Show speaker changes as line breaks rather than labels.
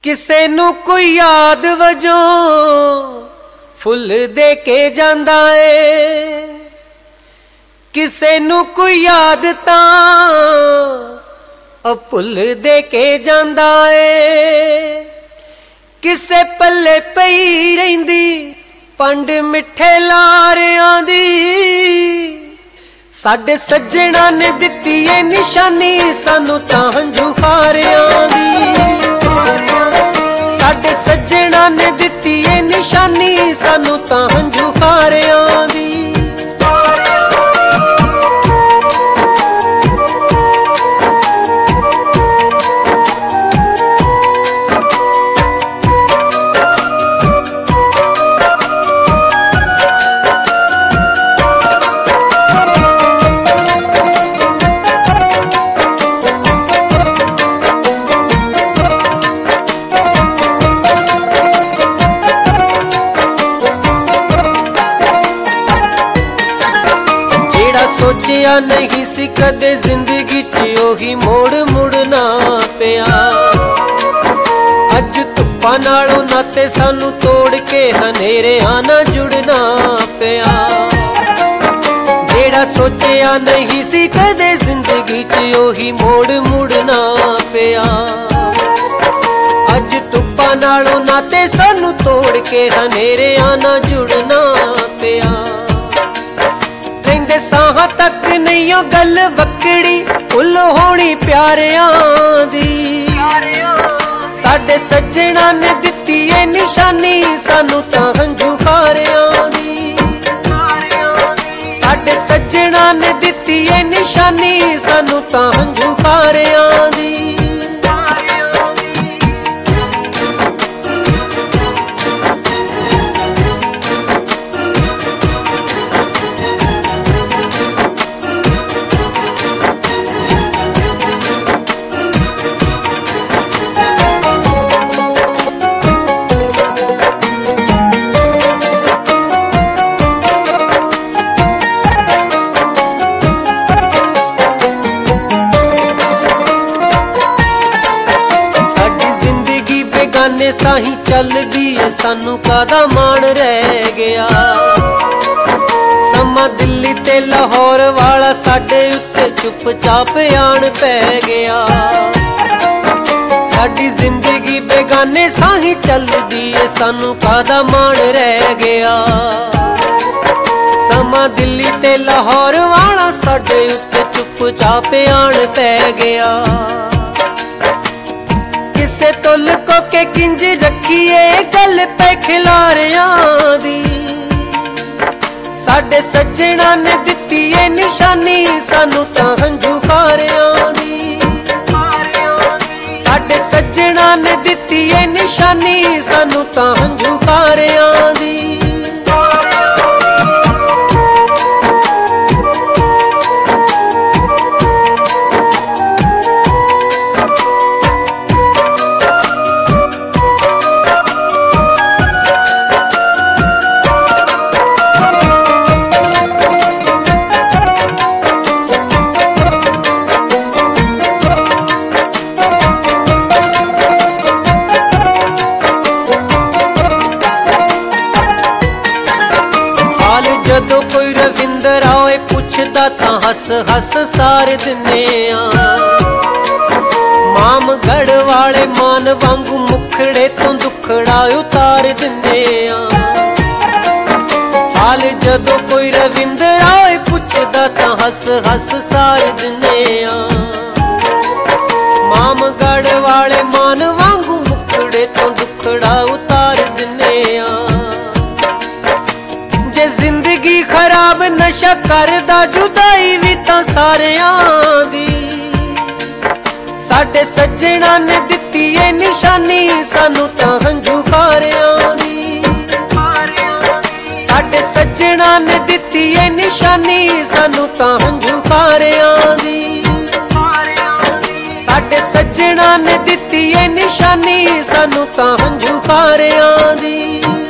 ਕਿਸੇ ਨੂੰ ਕੋਈ ਯਾਦ ਵਜੋਂ ਫੁੱਲ ਦੇ ਕੇ ਜਾਂਦਾ ਏ, ਕਿਸੇ ਨੂੰ ਕੋਈ ਯਾਦ ਤਾਂ ਭੁੱਲ ਦੇ ਕੇ ਜਾਂਦਾ ਏ। ਕਿਸੇ ਪੱਲੇ ਪਈ ਰਹਿੰਦੀ ਪੰਡ ਮਿੱਠੇ ਲਾਰਿਆਂ ਦੀ, ਸਾਡੇ ਸੱਜਣਾ ਨੇ ਦਿੱਤੀ ਏ ਨਿਸ਼ਾਨੀ ਸਾਨੂੰ ਤਾਂ ਹੰਝੂ ਖਾਰਿਆਂ ਦੀ। ਸਾਡੇ ਸੱਜਣਾ ਨੇ ਦਿੱਤੀ ਏ ਨਿਸ਼ਾਨੀ ਸਾਨੂੰ ਤਾਂ ਹੰਝੂ ਖਾਰਿਆਂ ਦੀ। ਸੋਚਿਆ ਨਹੀਂ ਸੀ ਕਦੇ ਜ਼ਿੰਦਗੀ 'ਚ ਉਹੀ ਮੋੜ ਮੁੜਨਾ ਪਿਆ। ਅੱਜ ਧੁੱਪਾਂ ਨਾਲੋਂ ਨਾਤੇ ਸਾਨੂੰ ਤੋੜ ਕੇ ਹਨੇਰਿਆਂ ਨਾਲ ਜੁੜਨਾ ਪਿਆ। ਜਿਹੜਾ ਸੋਚਿਆ ਨਹੀਂ ਸੀ ਕਦੇ ਜ਼ਿੰਦਗੀ 'ਚ ਉਹੀ ਮੋੜ ਮੁੜਨਾ ਪਿਆ। ਅੱਜ ਧੁੱਪਾਂ ਨਾਲੋਂ ਨਾਤੇ ਸਾਨੂੰ ਤੋੜ ਕੇ ਹਨੇਰਿਆਂ ਨਾਲ ਜੁੜਨਾ ਪਿਆ। ਸਾਹਾਂ ਤੱਕ ਨਹੀਂ ਉਹ ਗੱਲ ਵਕੜੀ ਭੁੱਲ ਹੋਣੀ ਪਿਆਰਿਆਂ ਦੀ। ਸਾਡੇ ਸੱਜਣਾ ਨੇ ਦਿੱਤੀ ਏ ਨਿਸ਼ਾਨੀ ਸਾਨੂੰ ਤਾਂ ਹੰਝੂ ਖਾਰਿਆਂ ਦੀ। ਸਾਡੇ ਸੱਜਣਾ ਨੇ ਦਿੱਤੀ ਏ ਨਿਸ਼ਾਨੀ ਸਾਨੂੰ ਤਾਂ ਹੰਝੂ ਖਾਰਿਆਂ ਦੀ। ਸਾਹੀਂ ਚੱਲਦੀ ਏ ਸਾਨੂੰ ਕਾਹਦਾ ਮਾਣ ਰਹਿ ਗਿਆ। ਸਮਾਂ ਦਿੱਲੀ ਤੇ ਲਾਹੌਰ ਵਾਲਾ ਸਾਡੇ ਉੱਤੇ ਚੁੱਪਚਾਪ ਆਣ ਪੈ ਗਿਆ। ਸਾਡੀ ਜ਼ਿੰਦਗੀ ਬੇਗਾਨੇ ਸਾਹੀਂ ਚੱਲਦੀ ਏ ਸਾਨੂੰ ਕਾਹਦਾ ਮਾਣ ਰਹਿ ਗਿਆ। ਸਮਾਂ ਦਿੱਲੀ ਤੇ ਲਾਹੌਰ ਵਾਲਾ ਸਾਡੇ ਉੱਤੇ ਚੁੱਪਚਾਪ ਆਣ ਪੈ ਗਿਆ। ਕਿਸੇ ਤੋਂ ਲੁਕੋ ਕੇ ਕਿੰਜ ਰੱਖੀਏ ਗੱਲ ਪੈ ਖਿਲਾਰਿਆਂ ਦੀ। ਸਾਡੇ ਸੱਜਣਾ ਨੇ ਦਿੱਤੀ ਏ ਨਿਸ਼ਾਨੀ ਸਾਨੂੰ ਤਾਂ ਹੰਝੂ ਖਾਰਿਆਂ ਦੀ। ਸਾਡੇ ਸੱਜਣਾ ਨੇ ਦਿੱਤੀ ਏ ਨਿਸ਼ਾਨੀ ਸਾਨੂੰ ਤਾਂ ਹੰਝੂ ਖਾਰਿਆਂ ਦੀ। ਜਦੋਂ ਕੋਈ ਰਵਿੰਦਰ ਆਏ ਪੁੱਛਦਾ ਤਾਂ ਹੱਸ ਹੱਸ ਸਾਰ ਦਿੰਨੇ ਆ। ਮਾਮਗੜ ਵਾਲੇ ਮਾਨ ਵਾਂਗੂ ਮੁਖੜੇ ਤੋਂ ਦੁਖੜਾ ਉਤਾਰ ਦਿੰਨੇ ਆ। ਹਾਲ ਜਦੋਂ ਕੋਈ ਰਵਿੰਦਰ ਆਏ ਪੁੱਛਦਾ ਤਾਂ ਹੱਸ ਹੱਸ ਸਾਰ ਦਿੰਨੇ ਆ। ਮਾਮਗੜ ਵਾਲੇ ਮਾਨ ਵਾਂਗੂ ਮੁਖੜੇ ਤੋਂ ਦੁਖੜਾ ਉਤਾਰ ਦਿੰਨੇ ਆ। ਜ਼ਿੰਦਗੀ ਖਰਾਬ ਨਸ਼ਾ ਕਰਦਾ ਜੁਦਾਈ ਵੀ ਤਾਂ ਸਾਰਿਆਂ ਦੀ। ਸਾਡੇ ਸੱਜਣਾ ਨੇ ਦਿੱਤੀ ਏ ਨਿਸ਼ਾਨੀ ਸਾਨੂੰ ਤਾਂ ਹੰਝੂ ਖਾਰਿਆਂ ਦੀ। ਸਾਡੇ ਸੱਜਣਾ ਨੇ ਦਿੱਤੀ ਏ ਨਿਸ਼ਾਨੀ ਸਾਨੂੰ ਤਾਂ ਹੰਝੂ ਖਾਰਿਆਂ ਦੀ। ਸਾਡੇ ਸੱਜਣਾ ਨੇ ਦਿੱਤੀ ਏ ਨਿਸ਼ਾਨੀ ਸਾਨੂੰ ਤਾਂ ਹੰਝੂ ਖਾਰਿਆਂ ਦੀ।